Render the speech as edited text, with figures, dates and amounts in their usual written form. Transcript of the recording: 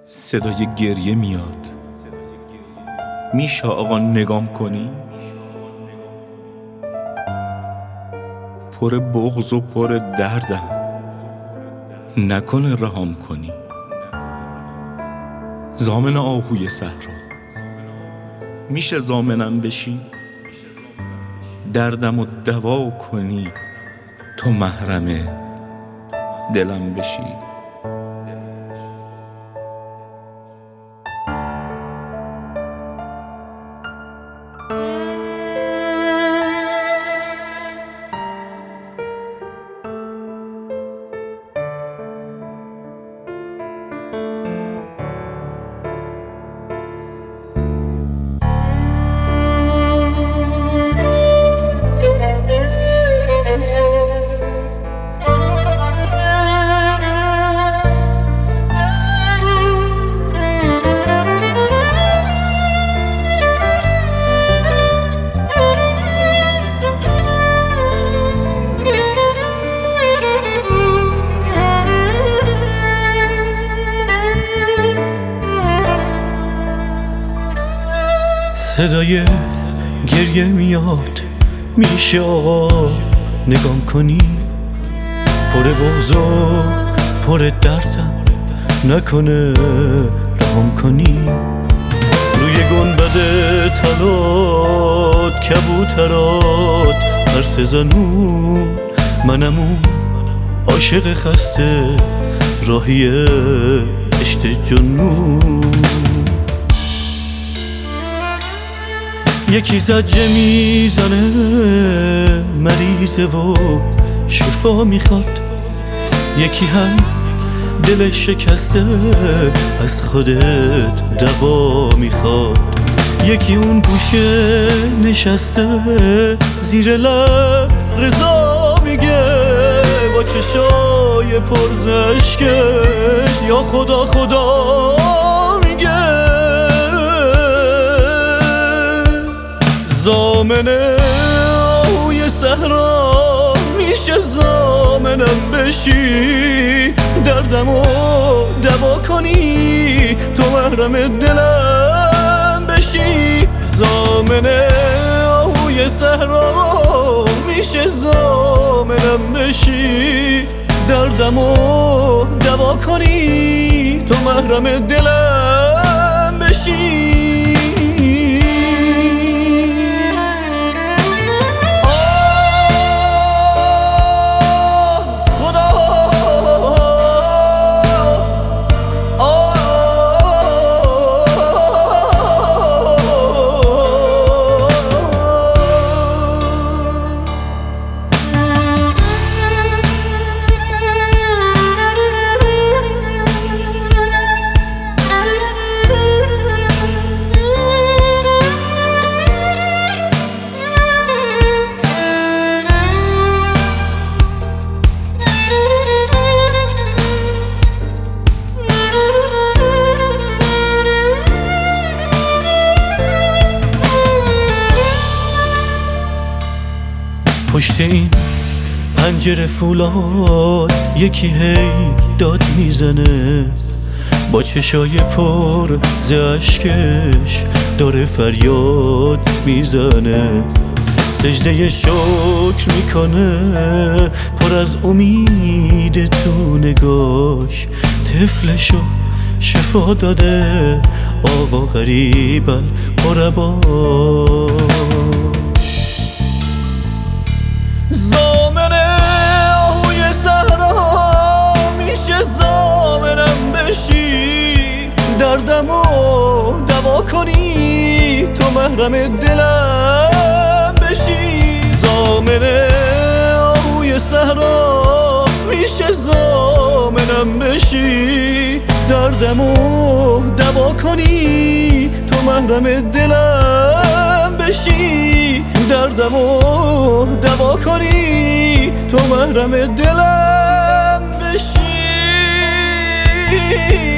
صدای گریه میاد. میشه آقا نگام کنی؟ پر بغض و پر دردم، نکنه رهام کنی. ضامن آهوی صحرا، میشه ضامنم بشی؟ دردم و دوا کنی، تو محرم دلم بشی. صدای گریه میاد، میشه آقا نگام کنی؟ پر بغض و پر دردم، نکنه رهام کنی. روی گنبد طلات کبوترات حرف زنون، منم اون عاشق خسته راهی عشق جنون. یکی زجه میزنه مریضه و شفا میخواد، یکی هم دلش شکسته از خودت دوا میخواد. یکی اون گوشه نشسته زیر لب رضا میگه با چشای پرزشکش یا خدا خدا میگه. ضامن آهوی صحرا، میشه ضامنم بشی؟ دردمو دوا کنی، تو محرم دلم بشی. ضامن آهوی صحرا، میشه ضامنم بشی؟ دردمو دوا کنی، تو محرم دلم بشی. پشت این پنجره فولاد یکی هی داد میزنه، با چشای پر ز اشکش داره فریاد میزنه. سجده شکر میکنه پر از امید تو نگاش، طفلشو شفا داده آقا غریبا قربا. ضامن آهوی صحرا، میشه ضامنم بشی؟ دردمو دوا کنی، تو محرم دلم بشی. ضامن آهوی صحرا، میشه ضامنم بشی؟ دردمو دوا کنی، تو محرم دلم بشی. دردمو دوا کنی، تو محرم دلم بشی.